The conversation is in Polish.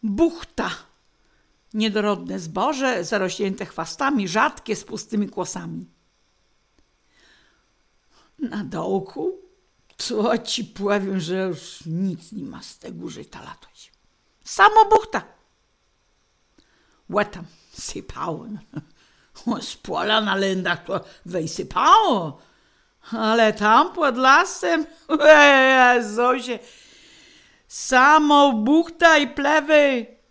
buchta. Niedorodne zboże, zarośnięte chwastami, rzadkie, z pustymi kłosami. Na dołku, to ci powiem, że już nic nie ma z tego żyta latać. Samo buchta. Łatam sypało. Z pola na lędach to wysypało. Ale tam pod lasem, Jezusie, samo buchta i plewy.